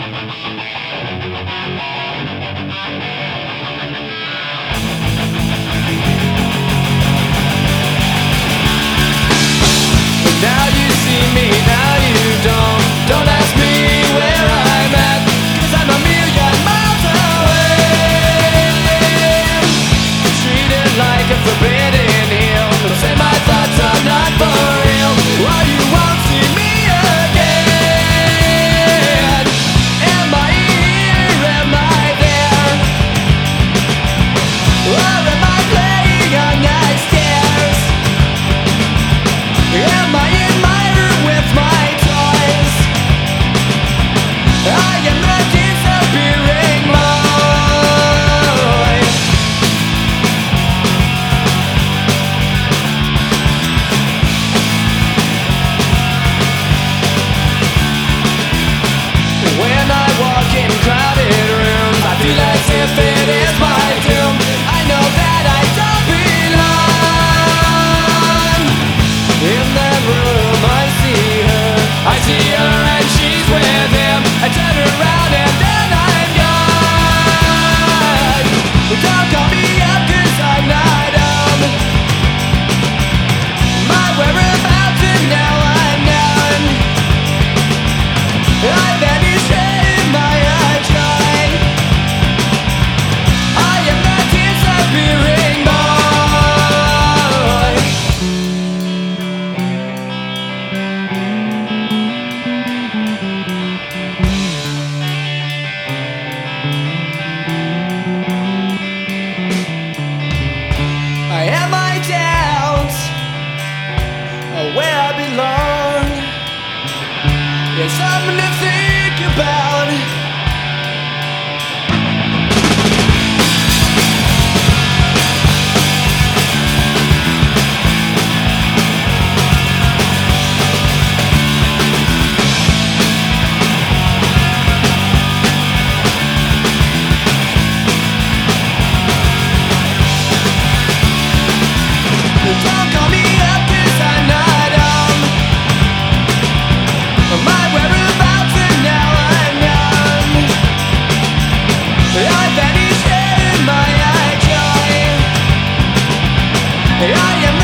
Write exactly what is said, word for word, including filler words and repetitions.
Now you see me, now you don't. Don't ask me where I'm at, 'cause I'm a million miles away. Treated like a forbidden hill. Say my thoughts are not for real, or you won't see me again. Am I here, am I there? Or am I playing on night stairs? Am I in my room with my toys? I am the disappearing boy. When I walk in crowded rooms, I feel as if it is my doom. I know that I don't belong. In that room I see her, I see her and she's with him. I turn around and then I'm gone. Don't call me up 'cause I'm not home. My whereabouts and now I'm none. I vanish in my joy. I am the disappearing boy. I am my doubts, where I belong. There's something to think about. Don't call me up 'cause I'm not home. My whereabouts and now I'm numb. I vanish in my joy. I am